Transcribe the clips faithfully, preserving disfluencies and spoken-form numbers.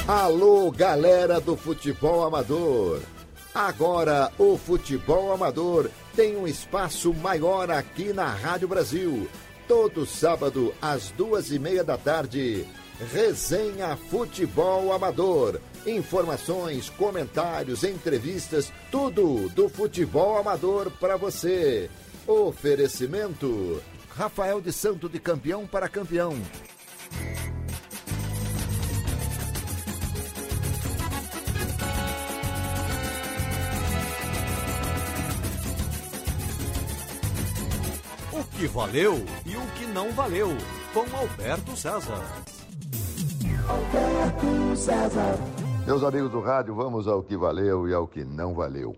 Alô, galera do futebol amador. Agora o futebol amador tem um espaço maior aqui na Rádio Brasil. Todo sábado às duas e meia da tarde. Resenha Futebol Amador. Informações, comentários, entrevistas, tudo do futebol amador para você. Oferecimento: Rafael de Santo, de campeão para campeão. O que valeu e o que não valeu, com Alberto César. Alberto César. Meus amigos do rádio, vamos ao que valeu e ao que não valeu.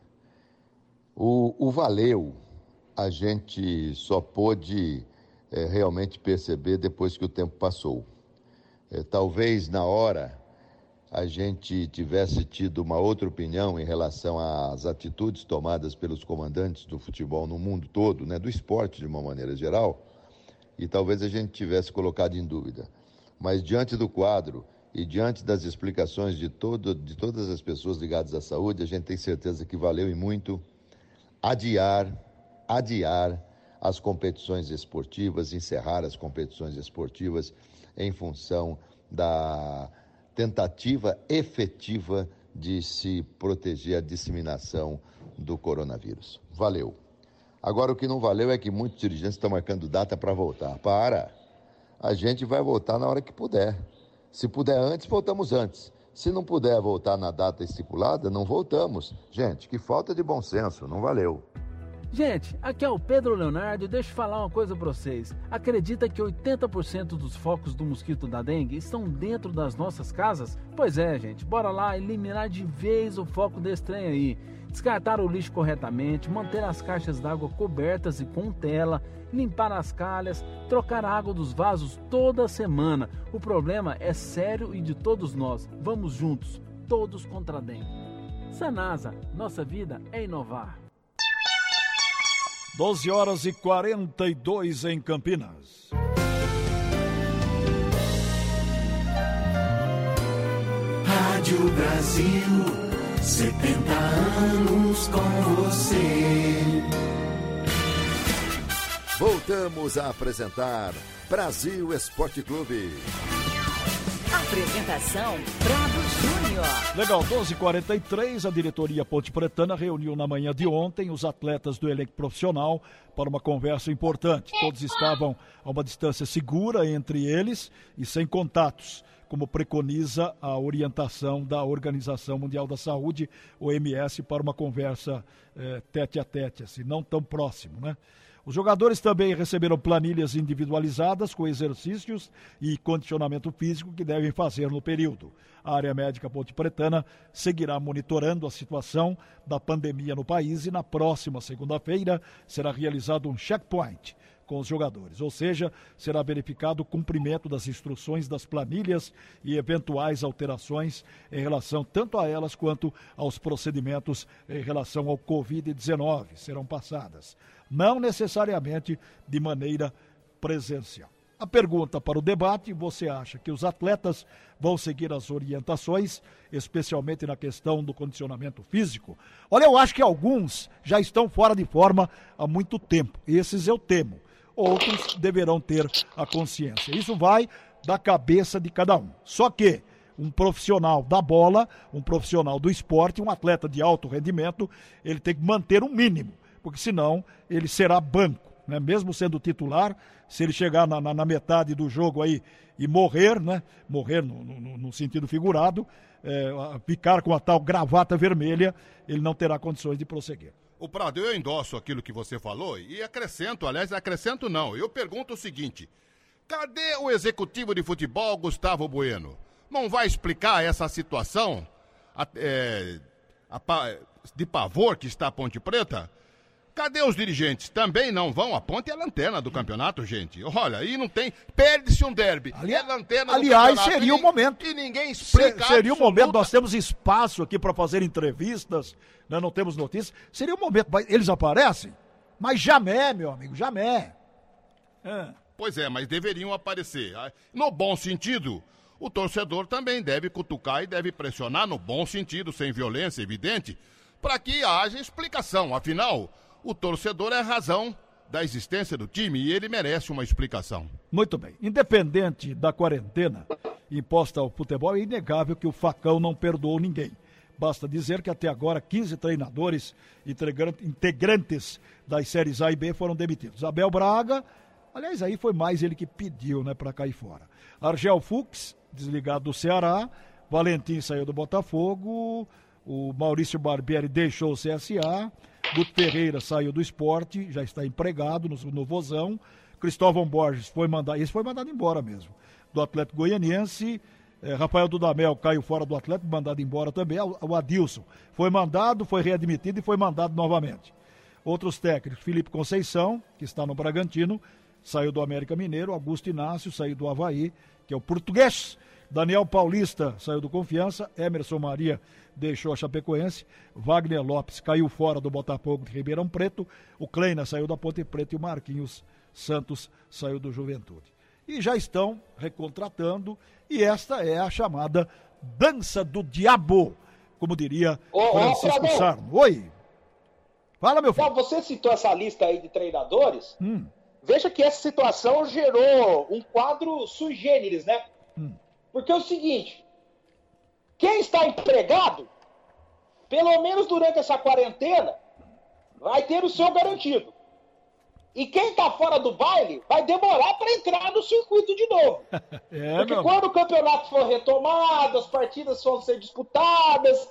O, o valeu, a gente só pôde é, realmente perceber depois que o tempo passou. É, talvez na hora a gente tivesse tido uma outra opinião em relação às atitudes tomadas pelos comandantes do futebol no mundo todo, né, do esporte de uma maneira geral, e talvez a gente tivesse colocado em dúvida. Mas diante do quadro e diante das explicações de, todo, de todas as pessoas ligadas à saúde, a gente tem certeza que valeu e muito adiar, adiar as competições esportivas, encerrar as competições esportivas em função da tentativa efetiva de se proteger a disseminação do coronavírus. Valeu. Agora, o que não valeu é que muitos dirigentes estão marcando data para voltar. Para! A gente vai voltar na hora que puder. Se puder antes, voltamos antes. Se não puder voltar na data estipulada, não voltamos. Gente, que falta de bom senso, não valeu. Gente, aqui é o Pedro Leonardo. Deixa eu falar uma coisa para vocês. Acredita que oitenta por cento dos focos do mosquito da dengue estão dentro das nossas casas? Pois é, gente, bora lá eliminar de vez o foco desse trem aí. Descartar o lixo corretamente, manter as caixas d'água cobertas e com tela, limpar as calhas, trocar a água dos vasos toda semana. O problema é sério e de todos nós. Vamos juntos, todos contra a dengue. Sanasa, nossa vida é inovar. doze horas e quarenta e dois em Campinas. Rádio Brasil, setenta anos com você. Voltamos a apresentar Brasil Esporte Clube. Apresentação Prado Júnior. Legal, doze e quarenta e três, a diretoria Ponte Pretana reuniu na manhã de ontem os atletas do elenco profissional para uma conversa importante. Todos estavam a uma distância segura entre eles e sem contatos, como preconiza a orientação da Organização Mundial da Saúde, O M S, para uma conversa eh, tete a tete, assim, não tão próximo, né? Os jogadores também receberam planilhas individualizadas com exercícios e condicionamento físico que devem fazer no período. A área médica Ponte Pretana seguirá monitorando a situação da pandemia no país e na próxima segunda-feira será realizado um checkpoint com os jogadores, ou seja, será verificado o cumprimento das instruções das planilhas e eventuais alterações em relação tanto a elas quanto aos procedimentos em relação ao covid dezenove serão passadas, não necessariamente de maneira presencial. A pergunta para o debate: você acha que os atletas vão seguir as orientações, especialmente na questão do condicionamento físico? Olha, eu acho que alguns já estão fora de forma há muito tempo, esses eu temo. Outros deverão ter a consciência. Isso vai da cabeça de cada um. Só que um profissional da bola, um profissional do esporte, um atleta de alto rendimento, ele tem que manter um mínimo, porque senão ele será banco, né? Mesmo sendo titular, se ele chegar na, na, na metade do jogo aí e morrer, né? Morrer no, no, no sentido figurado, é, ficar com a tal gravata vermelha, ele não terá condições de prosseguir. O Prado, eu endosso aquilo que você falou e acrescento, aliás, acrescento não, eu pergunto o seguinte: cadê o executivo de futebol, Gustavo Bueno? Não vai explicar essa situação é, de pavor que está a Ponte Preta? Cadê os dirigentes? Também não vão? A Ponte é a lanterna do campeonato, gente. Olha, aí não tem... Perde-se um derby. Ali, é lanterna aliás, do campeonato. seria o momento. E ninguém explica. Se, seria o momento. Nós temos espaço aqui para fazer entrevistas, né? Não temos notícias. Seria o momento. Eles aparecem? Mas jamais, meu amigo, jamais. É. Pois é, mas deveriam aparecer. No bom sentido, o torcedor também deve cutucar e deve pressionar no bom sentido, sem violência, evidente, para que haja explicação. Afinal, o torcedor é a razão da existência do time e ele merece uma explicação. Muito bem. Independente da quarentena imposta ao futebol, é inegável que o Facão não perdoou ninguém. Basta dizer que até agora quinze treinadores integrantes das séries A e B foram demitidos. Abel Braga, aliás, aí foi mais ele que pediu, né, para cair fora. Argel Fux, desligado do Ceará. Valentim saiu do Botafogo. O Maurício Barbieri deixou o C S A. Guto Ferreira saiu do Sport, já está empregado no, no Vozão. Cristóvão Borges foi mandado, esse foi mandado embora mesmo, do Atlético Goianiense. É, Rafael Dudamel caiu fora do Atlético, mandado embora também. O Adilson foi mandado, foi readmitido e foi mandado novamente. Outros técnicos, Felipe Conceição, que está no Bragantino, saiu do América Mineiro. Augusto Inácio saiu do Avaí, que é o português. Daniel Paulista saiu do Confiança. Emerson Maria deixou a Chapecoense. Wagner Lopes caiu fora do Botafogo de Ribeirão Preto. O Kleina saiu da Ponte Preta e o Marquinhos Santos saiu do Juventude. E já estão recontratando, e esta é a chamada dança do diabo, como diria ô, Francisco ô, Sarno. Oi! Fala, meu filho. Você citou essa lista aí de treinadores. Hum. Veja que essa situação gerou um quadro sui generis, né? Hum. Porque é o seguinte, quem está empregado, pelo menos durante essa quarentena, vai ter o seu garantido. E quem está fora do baile vai demorar para entrar no circuito de novo. É, Porque meu... quando o campeonato for retomado, as partidas vão ser disputadas,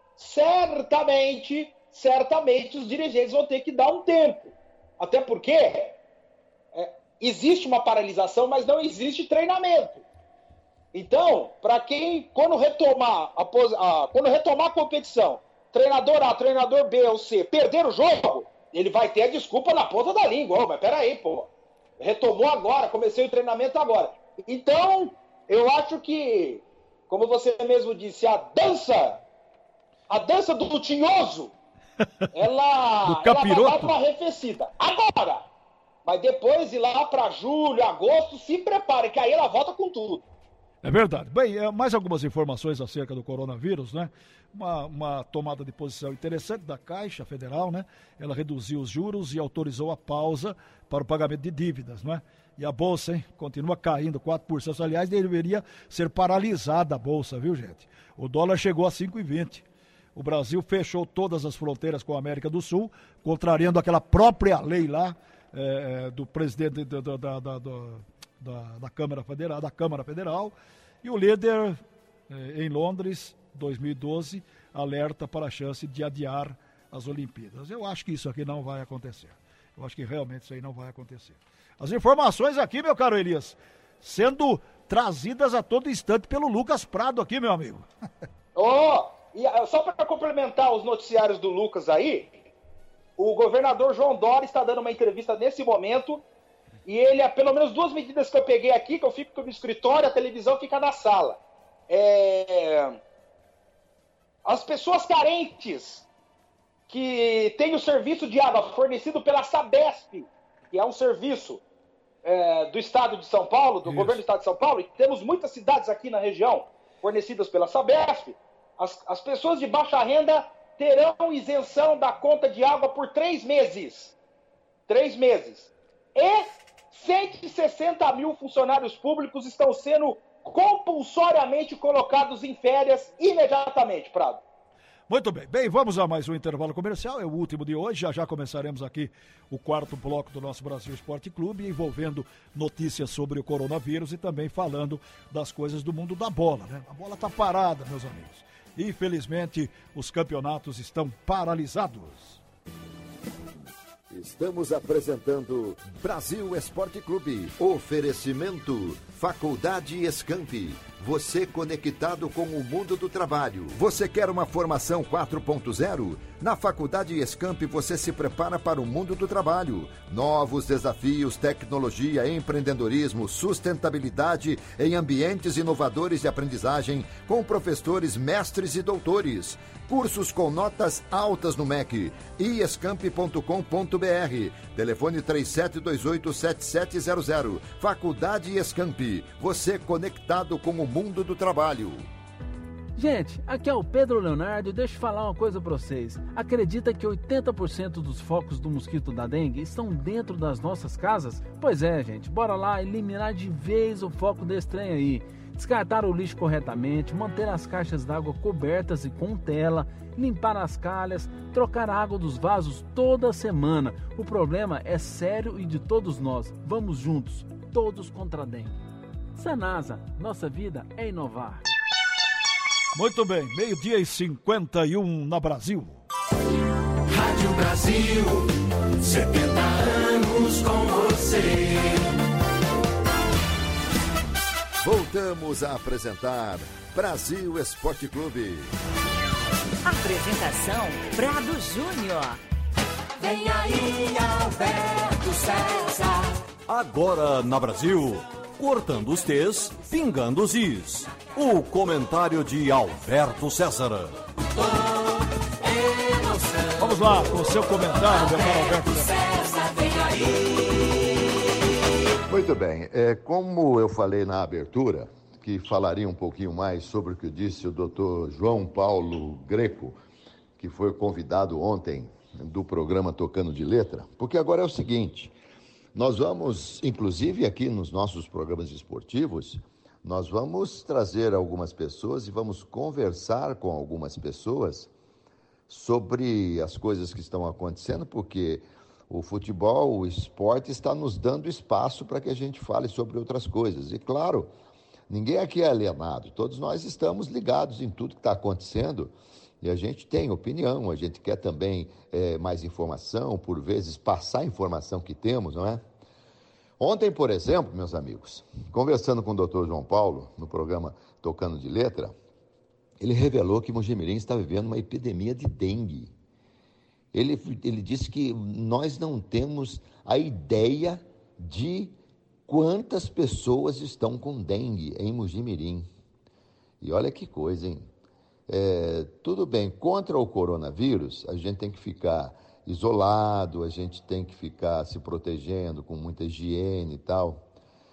certamente, certamente os dirigentes vão ter que dar um tempo. Até porque é, existe uma paralisação, mas não existe treinamento. Então, para quem, quando retomar a, a, quando retomar a competição, treinador A, treinador B ou C, perder o jogo, ele vai ter a desculpa na ponta da língua. Oh, mas peraí, pô. Retomou agora, comecei o treinamento agora. Então, eu acho que, como você mesmo disse, a dança, a dança do tinhoso, ela, do ela vai dar uma arrefecida. Agora! Mas depois, ir lá para julho, agosto, se prepare, que aí ela volta com tudo. É verdade. Bem, mais algumas informações acerca do coronavírus, né? Uma, uma tomada de posição interessante da Caixa Federal, né? Ela reduziu os juros e autorizou a pausa para o pagamento de dívidas, né? E a Bolsa, hein? Continua caindo quatro por cento. Aliás, deveria ser paralisada a Bolsa, viu, gente? O dólar chegou a cinco e vinte. O Brasil fechou todas as fronteiras com a América do Sul, contrariando aquela própria lei lá é, do presidente da, da, da, da, da, da Câmara Federal, da Câmara Federal. E o líder, eh, em Londres, dois mil e doze, alerta para a chance de adiar as Olimpíadas. Eu acho que isso aqui não vai acontecer. Eu acho que realmente isso aí não vai acontecer. As informações aqui, meu caro Elias, sendo trazidas a todo instante pelo Lucas Prado aqui, meu amigo. Oh, e só para complementar os noticiários do Lucas aí, o governador João Dória está dando uma entrevista nesse momento. E ele, pelo menos duas medidas que eu peguei aqui, que eu fico no escritório, a televisão fica na sala. É... As pessoas carentes que têm o serviço de água fornecido pela Sabesp, que é um serviço é, do estado de São Paulo, do Isso. governo do estado de São Paulo, e temos muitas cidades aqui na região fornecidas pela Sabesp, as, as pessoas de baixa renda terão isenção da conta de água por três meses. Três meses. E cento e sessenta mil funcionários públicos estão sendo compulsoriamente colocados em férias imediatamente, Prado. Muito bem. Bem, vamos a mais um intervalo comercial, é o último de hoje. Já já começaremos aqui o quarto bloco do nosso Brasil Esporte Clube, envolvendo notícias sobre o coronavírus e também falando das coisas do mundo da bola, né? A bola está parada, meus amigos. Infelizmente, os campeonatos estão paralisados. Estamos apresentando Brasil Esporte Clube. Oferecimento Faculdade Escamp. Você conectado com o mundo do trabalho. Você quer uma formação quatro ponto zero? Na Faculdade Escamp você se prepara para o mundo do trabalho. Novos desafios, tecnologia, empreendedorismo, sustentabilidade em ambientes inovadores de aprendizagem com professores, mestres e doutores. Cursos com notas altas no M E C. i escamp ponto com ponto b R. Telefone três sete dois oito, sete sete zero zero. Faculdade Escampi. Você conectado com o mundo do trabalho. Gente, aqui é o Pedro Leonardo e deixa eu falar uma coisa pra vocês. Acredita que oitenta por cento dos focos do mosquito da dengue estão dentro das nossas casas? Pois é, gente, bora lá eliminar de vez o foco desse trem aí. Descartar o lixo corretamente, manter as caixas d'água cobertas e com tela, limpar as calhas, trocar a água dos vasos toda semana. O problema é sério e de todos nós. Vamos juntos, todos contra a dengue. Sanasa, nossa vida é inovar. Muito bem, meio-dia e cinquenta e um na Brasil. Rádio Brasil, setenta anos com você. Voltamos a apresentar Brasil Esporte Clube. Apresentação Prado Júnior. Vem aí, Alberto César. Agora na Brasil, cortando os T's, pingando os Is. O comentário de Alberto César. Vamos lá, com o seu comentário, meu caro Alberto César. Vem aí. Muito bem, é, como eu falei na abertura, que falaria um pouquinho mais sobre o que disse o doutor João Paulo Greco, que foi convidado ontem do programa Tocando de Letra, porque agora é o seguinte, nós vamos, inclusive aqui nos nossos programas esportivos, nós vamos trazer algumas pessoas e vamos conversar com algumas pessoas sobre as coisas que estão acontecendo, porque o futebol, o esporte está nos dando espaço para que a gente fale sobre outras coisas. E claro, ninguém aqui é alienado, todos nós estamos ligados em tudo que está acontecendo e a gente tem opinião, a gente quer também é, mais informação, por vezes passar a informação que temos, não é? Ontem, por exemplo, meus amigos, conversando com o doutor João Paulo, no programa Tocando de Letra, ele revelou que Mojimirim está vivendo uma epidemia de dengue. Ele, ele disse que nós não temos a ideia de quantas pessoas estão com dengue em Mojimirim. E olha que coisa, hein? É, tudo bem, contra o coronavírus, a gente tem que ficar isolado, a gente tem que ficar se protegendo com muita higiene e tal.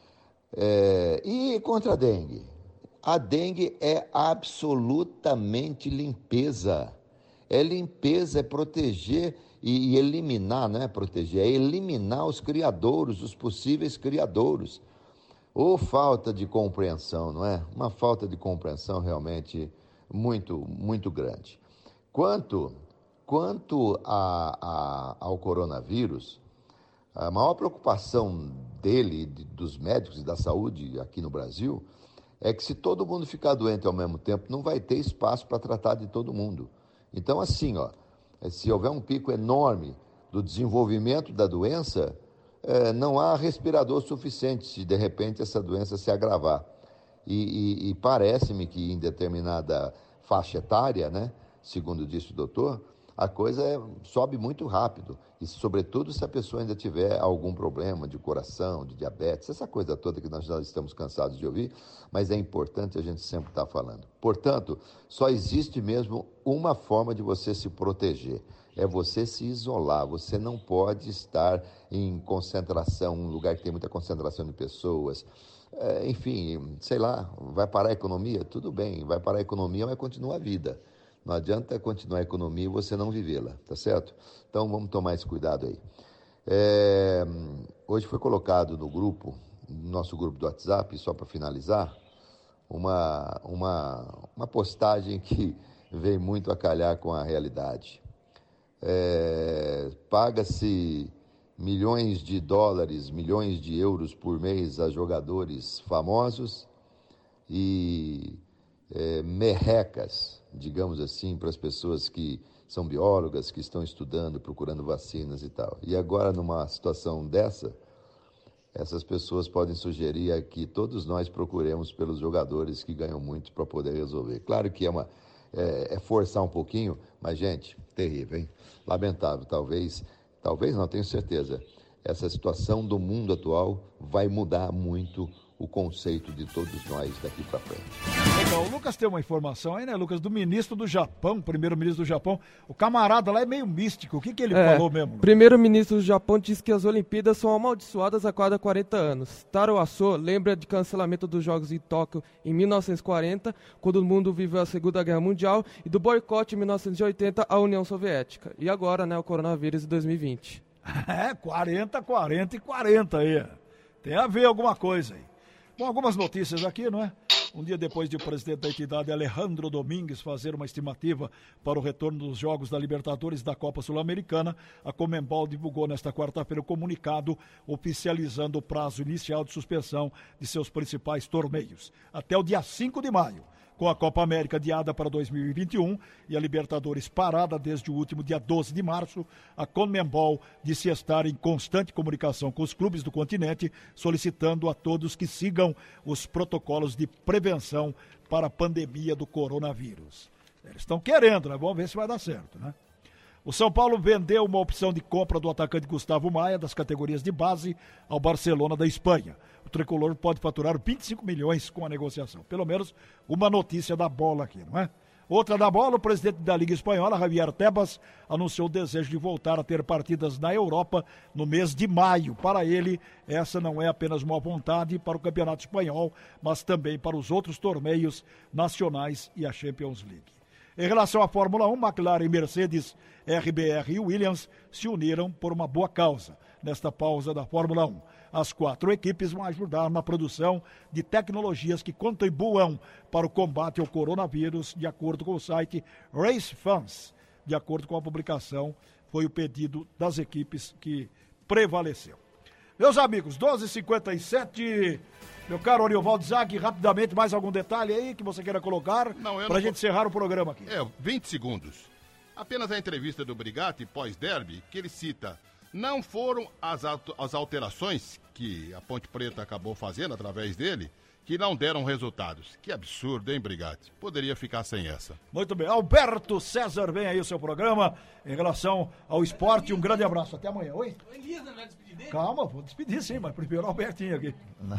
É, e contra a dengue? A dengue é absolutamente limpeza. É limpeza, é proteger e, e eliminar, não é proteger, é eliminar os criadouros, os possíveis criadouros. Ou falta de compreensão, não é? Uma falta de compreensão realmente muito, muito grande. Quanto... Quanto a, a, ao coronavírus, a maior preocupação dele, de, dos médicos e da saúde aqui no Brasil, é que se todo mundo ficar doente ao mesmo tempo, não vai ter espaço para tratar de todo mundo. Então, assim, ó, se houver um pico enorme do desenvolvimento da doença, é, não há respirador suficiente se, de repente, essa doença se agravar. E, e, e parece-me que em determinada faixa etária, né, segundo disse o doutor, a coisa é, sobe muito rápido, e sobretudo se a pessoa ainda tiver algum problema de coração, de diabetes, essa coisa toda que nós já estamos cansados de ouvir, mas é importante a gente sempre estar falando. Portanto, só existe mesmo uma forma de você se proteger, é você se isolar, você não pode estar em concentração, um lugar que tem muita concentração de pessoas, é, enfim, sei lá, vai parar a economia? Tudo bem, vai parar a economia, mas continua a vida. Não adianta continuar a economia e você não vivê-la, tá certo? Então vamos tomar esse cuidado aí. É, hoje foi colocado no grupo, no nosso grupo do WhatsApp, só para finalizar, uma, uma, uma postagem que vem muito a calhar com a realidade. É, paga-se milhões de dólares, milhões de euros por mês a jogadores famosos e é, merrecas, digamos assim, para as pessoas que são biólogas, que estão estudando, procurando vacinas e tal. E agora, numa situação dessa, essas pessoas podem sugerir que todos nós procuremos pelos jogadores que ganham muito para poder resolver. Claro que é, uma, é, é forçar um pouquinho, mas, gente, terrível, hein? Lamentável, talvez, talvez não, tenho certeza, essa situação do mundo atual vai mudar muito o conceito de todos nós daqui para frente. Legal. Lucas tem uma informação aí, né, Lucas, do ministro do Japão, primeiro-ministro do Japão. O camarada lá é meio místico. O que, que ele é, falou mesmo? Primeiro-ministro do Japão disse que as Olimpíadas são amaldiçoadas a cada quarenta anos. Taro Aso lembra de cancelamento dos Jogos em Tóquio em mil novecentos e quarenta, quando o mundo viveu a Segunda Guerra Mundial, e do boicote em mil novecentos e oitenta à União Soviética. E agora, né, o coronavírus de dois mil e vinte. É, quarenta, quarenta e quarenta aí. Tem a ver alguma coisa aí. Bom, algumas notícias aqui, não é? Um dia depois de o presidente da entidade, Alejandro Domingues, fazer uma estimativa para o retorno dos Jogos da Libertadores da Copa Sul-Americana, a Conmebol divulgou nesta quarta-feira o comunicado oficializando o prazo inicial de suspensão de seus principais torneios, até o dia cinco de maio. Com a Copa América adiada para dois mil e vinte e um e a Libertadores parada desde o último dia doze de março, a Conmebol disse estar em constante comunicação com os clubes do continente, solicitando a todos que sigam os protocolos de prevenção para a pandemia do coronavírus. Eles estão querendo, né? Vamos ver se vai dar certo, né? O São Paulo vendeu uma opção de compra do atacante Gustavo Maia, das categorias de base, ao Barcelona da Espanha. O tricolor pode faturar vinte e cinco milhões com a negociação. Pelo menos uma notícia da bola aqui, não é? Outra da bola, o presidente da Liga Espanhola, Javier Tebas, anunciou o desejo de voltar a ter partidas na Europa no mês de maio. Para ele, essa não é apenas uma vontade para o Campeonato Espanhol, mas também para os outros torneios nacionais e a Champions League. Em relação à Fórmula um, McLaren, Mercedes, R B R e Williams se uniram por uma boa causa nesta pausa da Fórmula um. As quatro equipes vão ajudar na produção de tecnologias que contribuam para o combate ao coronavírus, de acordo com o site Race Fans. De acordo com a publicação, foi o pedido das equipes que prevaleceu. Meus amigos, doze e cinquenta e sete, meu caro Ariovaldo Zac, rapidamente, mais algum detalhe aí que você queira colocar para a gente encerrar o programa aqui? É, vinte segundos. Apenas a entrevista do Brigatti pós-derby, que ele cita, não foram as, as alterações que a Ponte Preta acabou fazendo através dele, que não deram resultados. Que absurdo, hein, Brigatti? Poderia ficar sem essa. Muito bem. Alberto César, vem aí o seu programa em relação ao esporte. Um grande abraço. Até amanhã. Oi? Elias, não é despedir dele? Calma, vou despedir sim, mas primeiro o Albertinho aqui.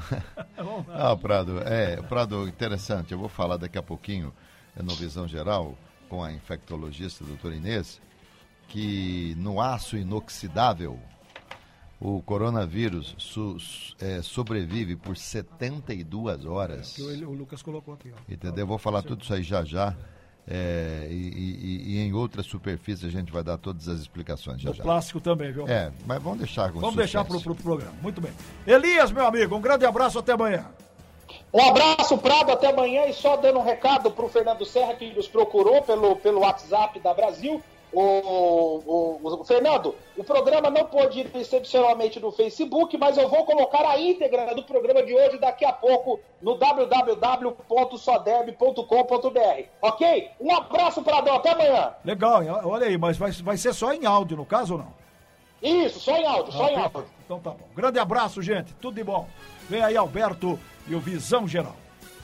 Ah, Prado, é, Prado, interessante. Eu vou falar daqui a pouquinho, no Visão Geral, com a infectologista doutora Inês, que no aço inoxidável, o coronavírus so, é, sobrevive por setenta e duas horas. É, que o, o Lucas colocou aqui. Ó. Entendeu? Eu vou falar tudo isso aí já já. É, e, e, e em outras superfícies a gente vai dar todas as explicações já o já. Plástico também, viu? É, mas vamos deixar com Vamos deixar para o programa. Muito bem. Elias, meu amigo, um grande abraço, até amanhã. Um abraço, Prado, até amanhã. E só dando um recado para o Fernando Serra, que nos procurou pelo, pelo WhatsApp da Brasil. O, o, o Fernando, o programa não pôde ir excepcionalmente no Facebook, mas eu vou colocar a íntegra do programa de hoje daqui a pouco no w w w ponto sodeb ponto com ponto b r. Ok? Um abraço, Pradão, até amanhã. Legal, olha aí, mas vai, vai ser só em áudio, no caso ou não? Isso, só em áudio, só ah, em áudio. Então tá bom. Grande abraço, gente, tudo de bom. Vem aí Alberto e o Visão Geral.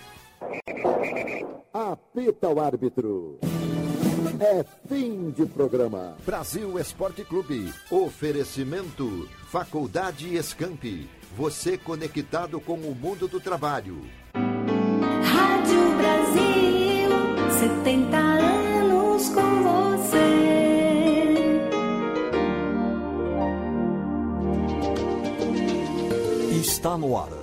Apita o árbitro. É fim de programa. Brasil Esporte Clube. Oferecimento. Faculdade Escamp. Você conectado com o mundo do trabalho. Rádio Brasil. setenta anos com você. Está no ar.